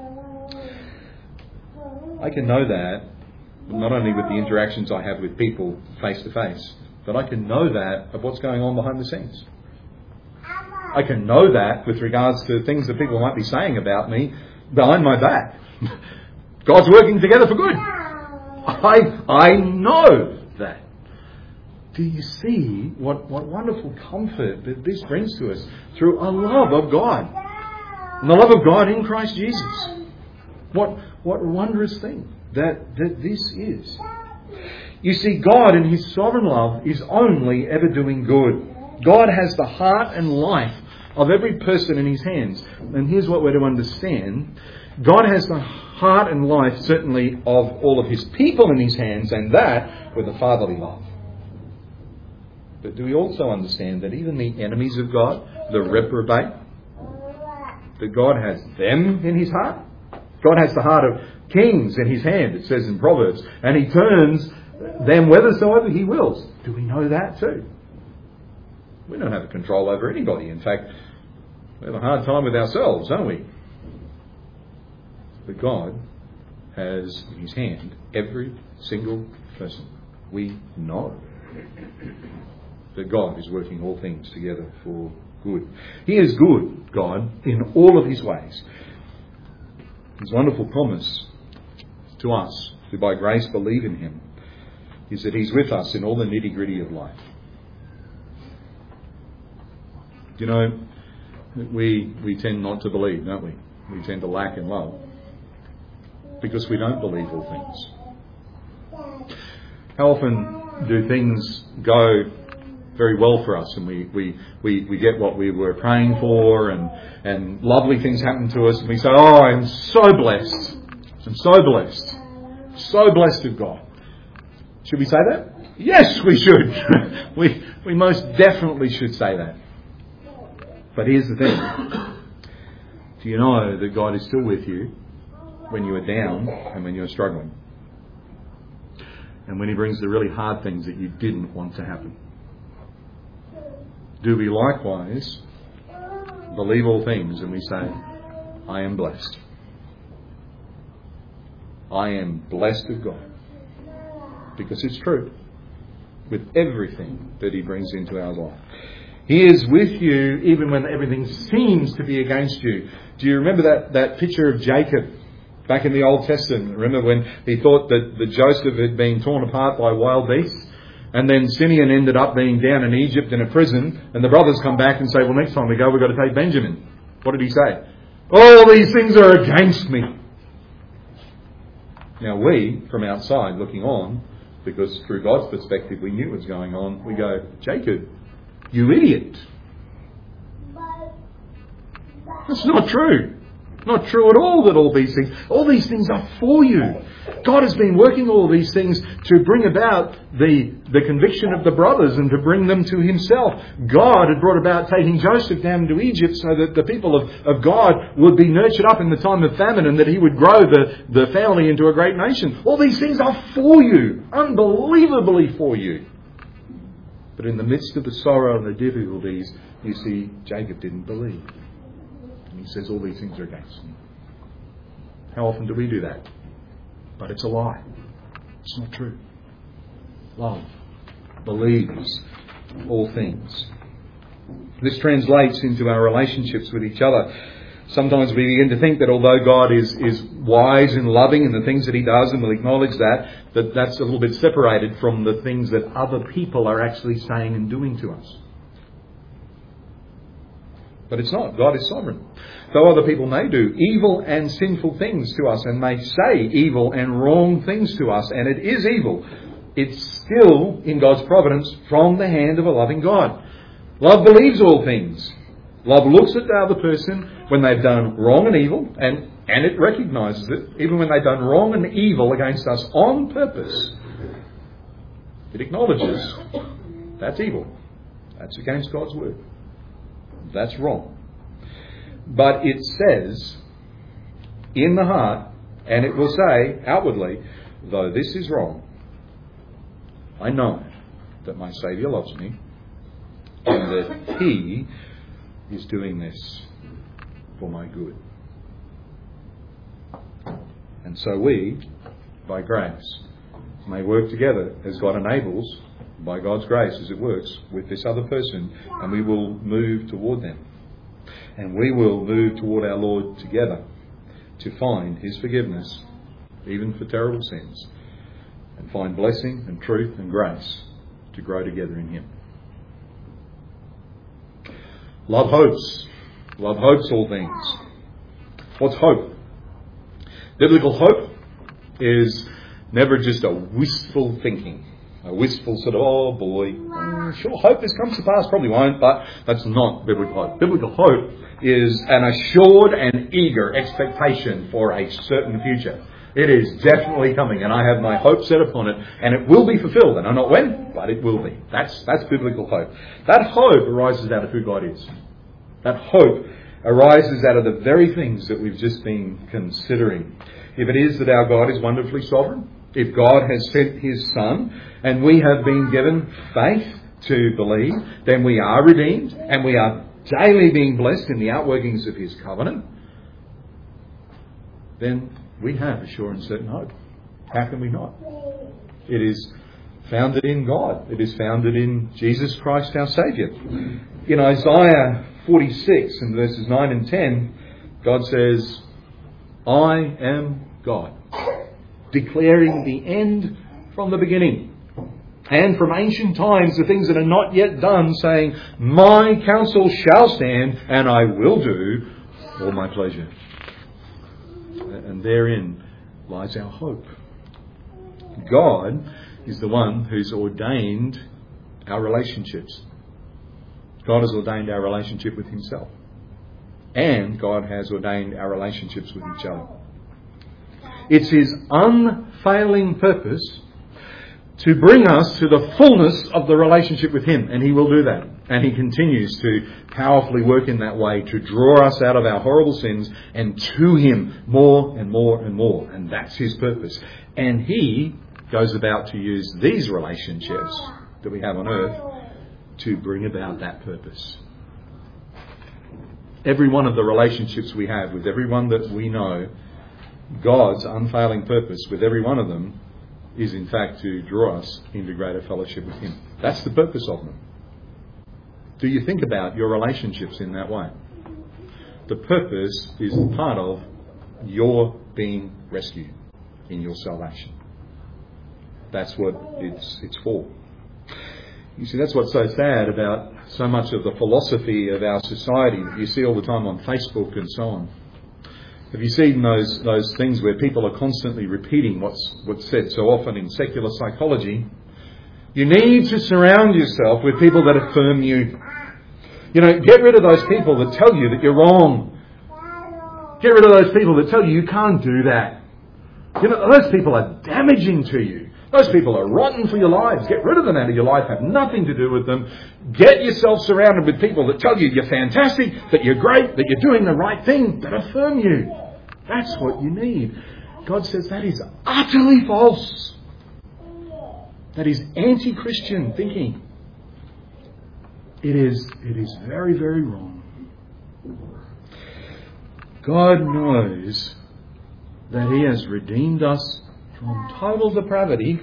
I can know that not only with the interactions I have with people face to face, but I can know that of what's going on behind the scenes. I can know that with regards to things that people might be saying about me behind my back. God's working together for good. I I know that. Do you see what, what wonderful comfort that this brings to us through a love of God? And the love of God in Christ Jesus. What what wondrous thing that, that this is. You see, God in his sovereign love is only ever doing good. God has the heart and life of every person in his hands. And here's what we're to understand. God has the heart and life, certainly, of all of his people in his hands, and that with a fatherly love. But do we also understand that even the enemies of God, the reprobate, that God has them in his heart? God has the heart of kings in his hand, it says in Proverbs, and he turns them whithersoever he wills. Do we know that too? We don't have control over anybody. In fact, We have a hard time with ourselves, don't we? But God has in his hand every single person. We know that God is working all things together for good. He is good, God, in all of his ways. His wonderful promise to us who by grace believe in him is that he's with us in all the nitty-gritty of life. You know, we we tend not to believe, don't we? We tend to lack in love because we don't believe all things. How often do things go very well for us and we, we, we, we get what we were praying for and, and lovely things happen to us and we say, oh, I'm so blessed. I'm so blessed. So blessed of God. Should we say that? Yes, we should. we, we most definitely should say that. But here's the thing. Do you know that God is still with you when you are down and when you're struggling? And when he brings the really hard things that you didn't want to happen? Do we likewise believe all things and we say, I am blessed. I am blessed of God. Because it's true. With everything that he brings into our life. He is with you even when everything seems to be against you. Do you remember that, that picture of Jacob back in the Old Testament? Remember when he thought that, that Joseph had been torn apart by wild beasts? And then Simeon ended up being down in Egypt in a prison. And the brothers come back and say, well, next time we go, we've got to take Benjamin. What did he say? All these things are against me. Now we, from outside looking on, because through God's perspective we knew what was going on, we go, Jacob, you idiot. That's not true. Not true at all that all these things, all these things are for you. God has been working all these things to bring about the, the conviction of the brothers and to bring them to himself. God had brought about taking Joseph down into Egypt so that the people of, of God would be nurtured up in the time of famine and that he would grow the, the family into a great nation. All these things are for you. Unbelievably for you. But in the midst of the sorrow and the difficulties, you see, Jacob didn't believe. And he says all these things are against me. How often do we do that? But it's a lie. It's not true. Love believes all things. This translates into our relationships with each other. Sometimes we begin to think that although God is, is wise and loving in the things that he does, and we'll acknowledge that, that that's a little bit separated from the things that other people are actually saying and doing to us. But it's not. God is sovereign. Though other people may do evil and sinful things to us and may say evil and wrong things to us, and it is evil, it's still in God's providence from the hand of a loving God. Love believes all things. Love looks at the other person when they've done wrong and evil, and, and it recognises it, even when they've done wrong and evil against us on purpose. It acknowledges that's evil. That's against God's word. That's wrong. But it says in the heart, and it will say outwardly, though this is wrong, I know that my Saviour loves me and that he is doing this for my good. And so we, by grace, may work together as God enables, by God's grace as it works, with this other person, and we will move toward them. And we will move toward our Lord together to find his forgiveness, even for terrible sins, and find blessing and truth and grace to grow together in him. Love hopes. Love hopes all things. What's hope? Biblical hope is never just a wistful thinking. A wistful sort of, oh boy, mm, sure, hope this comes to pass. Probably won't, but that's not biblical hope. Biblical hope is an assured and eager expectation for a certain future. It is definitely coming, and I have my hope set upon it, and it will be fulfilled. And I know not when, but it will be. That's that's biblical hope. That hope arises out of who God is. That hope arises out of the very things that we've just been considering. If it is that our God is wonderfully sovereign, if God has sent his Son, and we have been given faith to believe, then we are redeemed, and we are daily being blessed in the outworkings of his covenant, then we have a sure and certain hope. How can we not? It is founded in God. It is founded in Jesus Christ our Saviour. In Isaiah forty-six and verses nine and ten, God says, I am God, declaring the end from the beginning. And from ancient times, the things that are not yet done, saying, my counsel shall stand, and I will do all my pleasure. And therein lies our hope. God is the one who's ordained our relationships. God has ordained our relationship with himself. And God has ordained our relationships with each other. It's his unfailing purpose to bring us to the fullness of the relationship with him. And he will do that. And he continues to powerfully work in that way to draw us out of our horrible sins and to him more and more and more. And that's his purpose. And he goes about to use these relationships that we have on earth to bring about that purpose. Every one of the relationships we have with everyone that we know, God's unfailing purpose with every one of them is in fact to draw us into greater fellowship with him. That's the purpose of them. Do you think about your relationships in that way? The purpose is part of your being rescued in your salvation. That's what it's it's for. You see, that's what's so sad about so much of the philosophy of our society that you see all the time on Facebook and so on. Have you seen those those things where people are constantly repeating what's what's said so often in secular psychology? You need to surround yourself with people that affirm you. You know, get rid of those people that tell you that you're wrong. Get rid of those people that tell you you can't do that. You know, those people are damaging to you. Those people are rotten for your lives. Get rid of them out of your life. Have nothing to do with them. Get yourself surrounded with people that tell you you're fantastic, that you're great, that you're doing the right thing, that affirm you. That's what you need. God says that is utterly false. That is anti-Christian thinking. It is, it is very, very wrong. God knows that he has redeemed us from total depravity.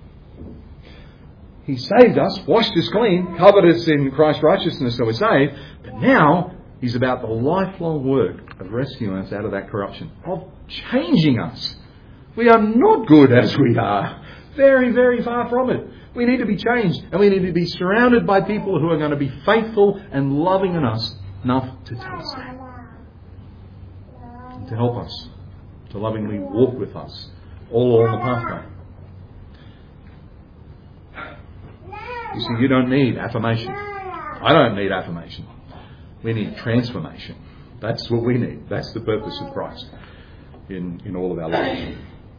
He saved us, washed us clean, covered us in Christ's righteousness, so we're saved. But now he's about the lifelong work of rescuing us out of that corruption, of changing us. We are not good as we are. Very, very far from it. We need to be changed, and we need to be surrounded by people who are going to be faithful and loving in us enough to tell us that. And to help us, to lovingly walk with us all along the pathway. You see, you don't need affirmation. I don't need affirmation. We need transformation. That's what we need. That's the purpose of Christ in, in all of our lives.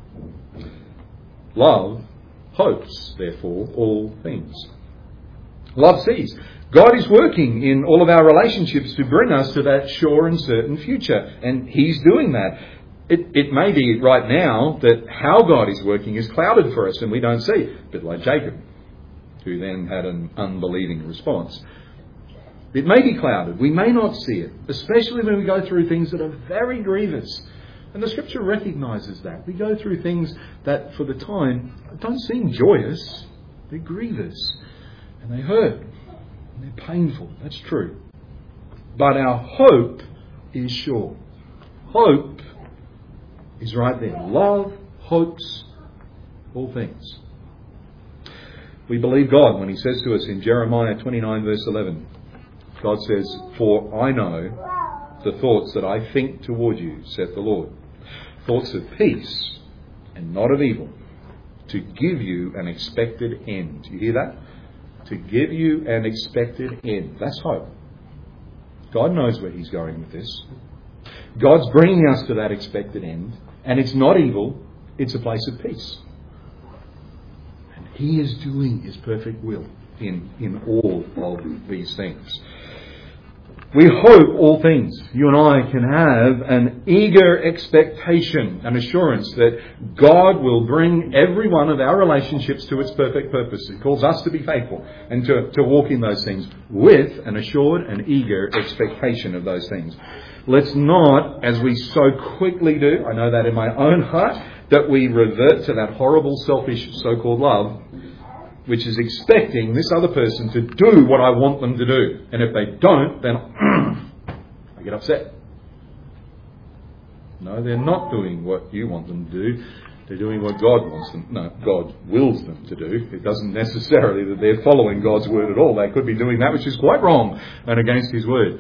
Love hopes, therefore, all things. Love sees. God is working in all of our relationships to bring us to that sure and certain future. And he's doing that. It, it may be right now that how God is working is clouded for us and we don't see it. A bit like Jacob, who then had an unbelieving response. It may be clouded. We may not see it, especially when we go through things that are very grievous. And the Scripture recognises that. We go through things that for the time don't seem joyous. They're grievous. And they hurt. And they're painful. That's true. But our hope is sure. Hope is right there. Love hopes all things. We believe God when he says to us in Jeremiah twenty-nine verse eleven. God says, "For I know the thoughts that I think toward you, saith the Lord. Thoughts of peace and not of evil, to give you an expected end." You hear that? To give you an expected end. That's hope. God knows where he's going with this. God's bringing us to that expected end. And it's not evil. It's a place of peace. And he is doing his perfect will in, in all of these things. We hope all things. You and I can have an eager expectation, an assurance that God will bring every one of our relationships to its perfect purpose. He calls us to be faithful and to, to walk in those things with an assured and eager expectation of those things. Let's not, as we so quickly do, I know that in my own heart, that we revert to that horrible selfish so-called love, which is expecting this other person to do what I want them to do. And if they don't, then I get upset. No, they're not doing what you want them to do. They're doing what God wants them. No, God wills them to do. It doesn't necessarily that they're following God's word at all. They could be doing that which is quite wrong and against His word.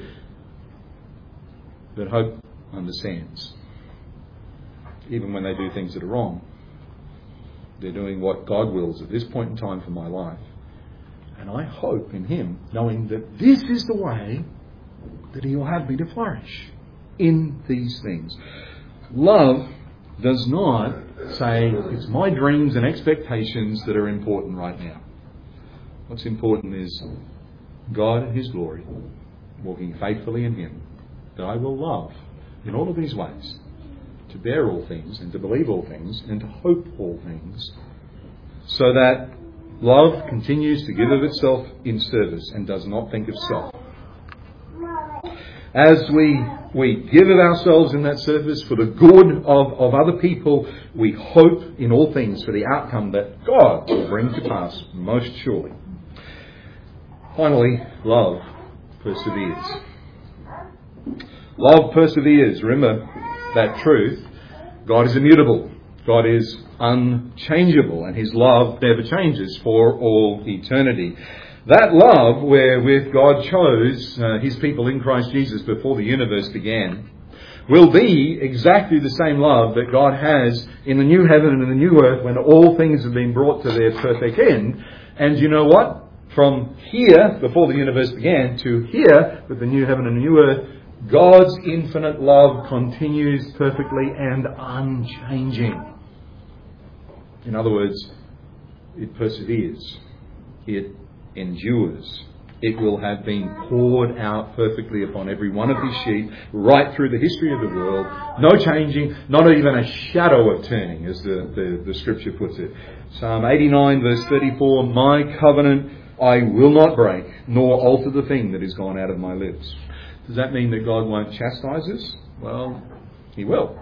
But hope understands. Even when they do things that are wrong, they're doing what God wills at this point in time for my life. And I hope in Him, knowing that this is the way that He will have me to flourish in these things. Love does not say it's my dreams and expectations that are important right now. What's important is God and His glory, walking faithfully in Him, that I will love in all of these ways. To bear all things and to believe all things and to hope all things, so that love continues to give of itself in service and does not think of self. As we we give of ourselves in that service for the good of, of other people, we hope in all things for the outcome that God will bring to pass most surely. Finally, love perseveres. Love perseveres. Remember that truth. God is immutable. God is unchangeable, and His love never changes for all eternity. That love wherewith God chose uh, His people in Christ Jesus before the universe began will be exactly the same love that God has in the new heaven and in the new earth when all things have been brought to their perfect end. And you know what? From here, before the universe began, to here, with the new heaven and the new earth, God's infinite love continues perfectly and unchanging. In other words, it perseveres. It endures. It will have been poured out perfectly upon every one of His sheep right through the history of the world. No changing, not even a shadow of turning, as the, the, the scripture puts it. Psalm eighty-nine verse thirty-four, my covenant I will not break, nor alter the thing that is gone out of my lips. Does that mean that God won't chastise us? Well, He will.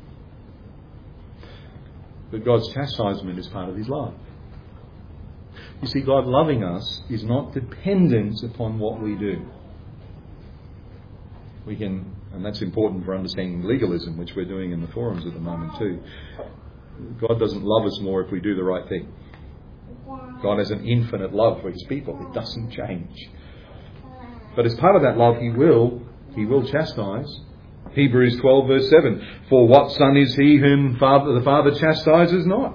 But God's chastisement is part of His love. You see, God loving us is not dependent upon what we do. We can, and that's important for understanding legalism, which we're doing in the forums at the moment too. God doesn't love us more if we do the right thing. God has an infinite love for His people. It doesn't change. But as part of that love, He will, He will chastise. Hebrews twelve verse seven. For what son is he whom father, the Father chastises not?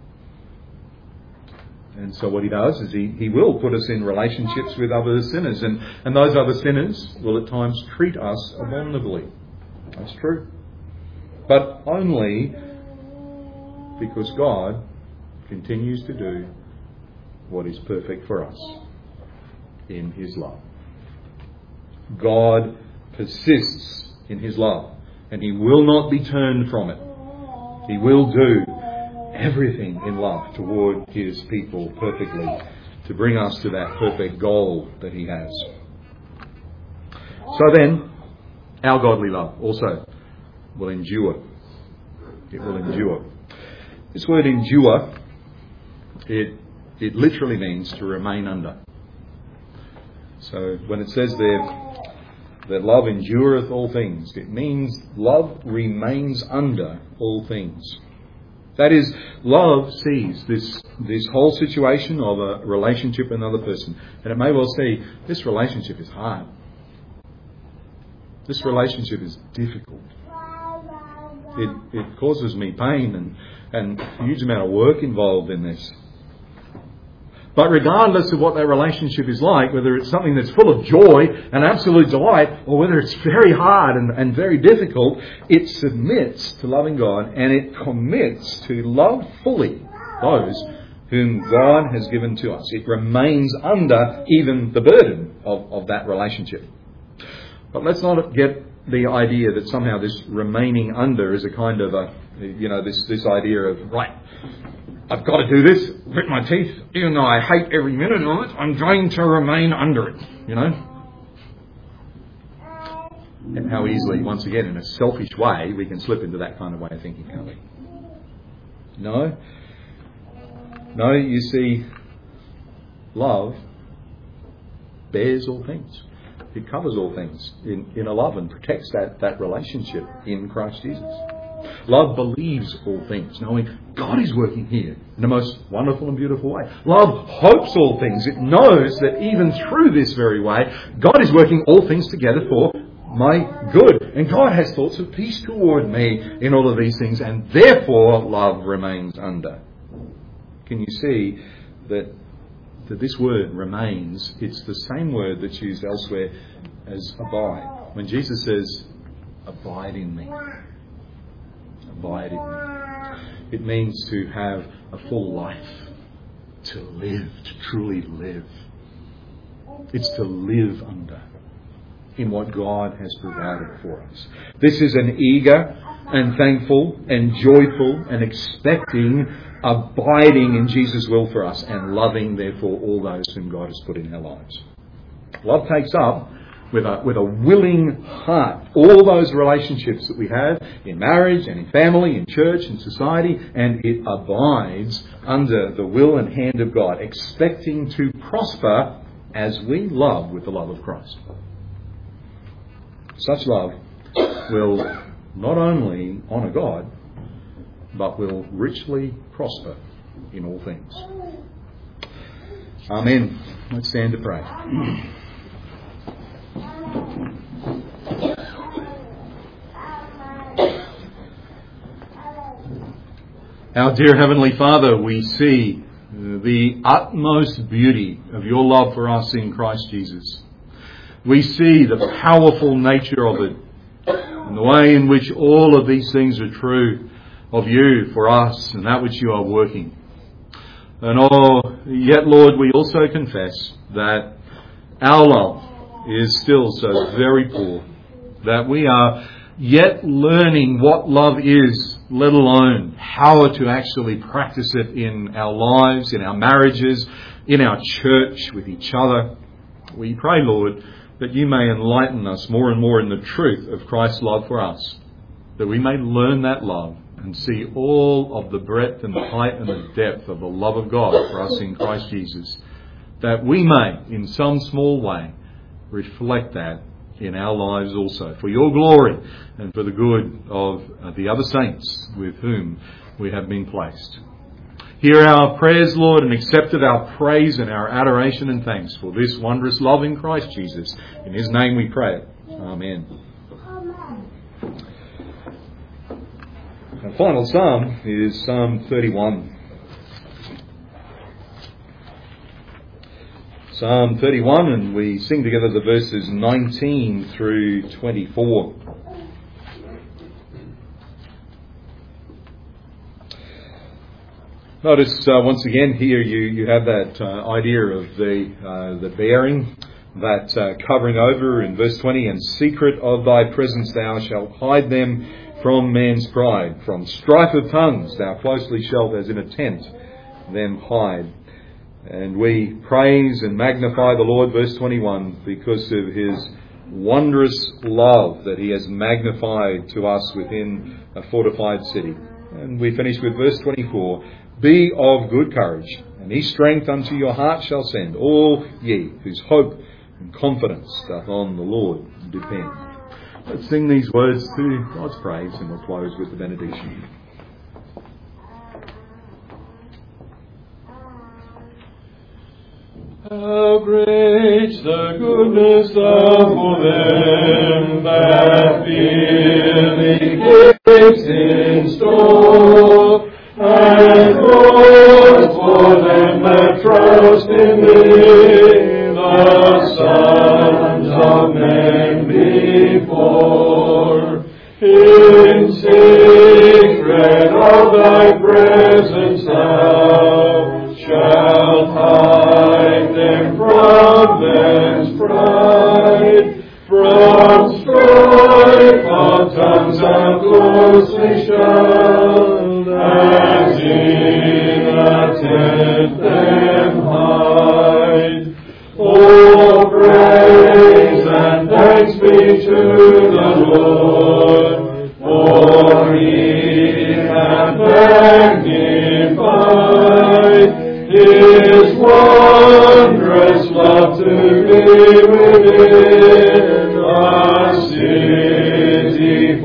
And so what He does is He, he will put us in relationships with other sinners. And, and those other sinners will at times treat us abominably. That's true. But only because God continues to do what is perfect for us in His love. God persists in His love, and He will not be turned from it. He will do everything in love toward His people perfectly to bring us to that perfect goal that He has. So then, our godly love also will endure. It will endure. This word endure, it, it literally means to remain under. So when it says there, that love endureth all things, it means love remains under all things. That is, love sees this, this whole situation of a relationship with another person, and it may well see, this relationship is hard. This relationship is difficult. It, it causes me pain and, and a huge amount of work involved in this. But regardless of what that relationship is like, whether it's something that's full of joy and absolute delight, or whether it's very hard and, and very difficult, it submits to loving God, and it commits to love fully those whom God has given to us. It remains under even the burden of, of that relationship. But let's not get the idea that somehow this remaining under is a kind of a, you know, this, this idea of, right, I've got to do this, grit my teeth, even though I hate every minute of it, I'm going to remain under it, you know. And how easily, once again, in a selfish way, we can slip into that kind of way of thinking, can't we? No. No, you see, love bears all things. It covers all things in, in a love and protects that, that relationship in Christ Jesus. Love believes all things, knowing God is working here in the most wonderful and beautiful way. Love hopes all things. It knows that even through this very way, God is working all things together for my good. And God has thoughts of peace toward me in all of these things, and therefore love remains under. Can you see that, that this word remains? It's the same word that's used elsewhere as abide. When Jesus says, abide in me. Abide in me. It means to have a full life. To live, to truly live. It's to live under in what God has provided for us. This is an eager and thankful and joyful and expecting abiding in Jesus' will for us and loving, therefore, all those whom God has put in our lives. Love takes up with a, with a willing heart all those relationships that we have in marriage and in family, in church and society, and it abides under the will and hand of God, expecting to prosper as we love with the love of Christ. Such love will not only honour God, but will richly prosper in all things. Amen. Let's stand to pray. Our dear Heavenly Father, we see the utmost beauty of your love for us in Christ Jesus. We see the powerful nature of it and the way in which all of these things are true of you for us and that which you are working. And oh, yet, Lord, we also confess that our love is still so very poor, that we are yet learning what love is, let alone how to actually practice it in our lives, in our marriages, in our church, with each other. We pray, Lord, that you may enlighten us more and more in the truth of Christ's love for us, that we may learn that love and see all of the breadth and the height and the depth of the love of God for us in Christ Jesus, that we may, in some small way, reflect that in our lives also, for your glory and for the good of the other saints with whom we have been placed. Hear our prayers, Lord, and accept our praise and our adoration and thanks for this wondrous love in Christ Jesus. In his name we pray. Amen. Our final psalm is Psalm thirty-one. Psalm thirty-one, and we sing together the verses nineteen through twenty-four. Notice uh, once again here you, you have that uh, idea of the uh, the bearing, that uh, covering over in verse twenty, and secret of thy presence thou shalt hide them from man's pride, from strife of tongues thou closely shalt as in a tent them hide. And we praise and magnify the Lord, verse twenty-one, because of his wondrous love that he has magnified to us within a fortified city. And we finish with verse twenty-four. Be of good courage, and his strength unto your heart shall send, all ye whose hope and confidence doth on the Lord depend. Let's sing these words to God's praise, and we'll close with the benediction. How great the goodness of them that fear thee keeps in store, and Lord, for them that trust in thee, the sons of men before. In secret of thy presence thou shalt hide them from men's pride, from within our city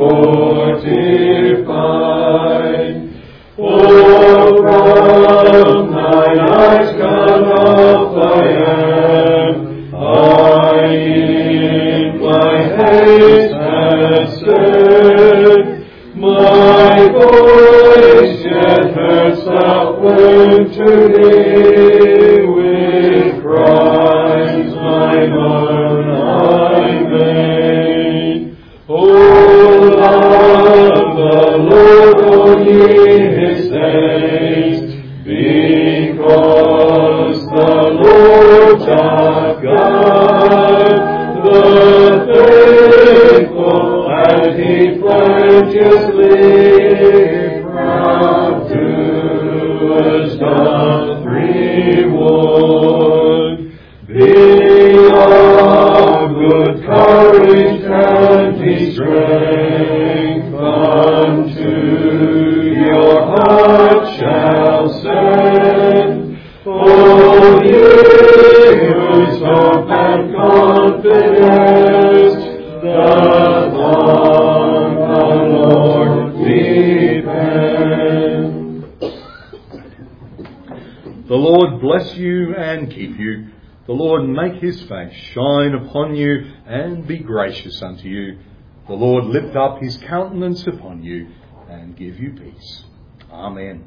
fortified. For from thine eyes cut off I am, I in my haste have said, my voice yet hurts outward to thee, with cries mine own I made. O love the Lord, all ye his saints, because the Lord's our God, the faithful, and he plenteously proud to us doth reward. Be of good courage and be strength unto your heart shall send. For you whose hope and confidence doth on the Lord depend. The Lord bless you and keep you. The Lord make his face shine upon you and be gracious unto you. The Lord lift up his countenance upon you and give you peace. Amen.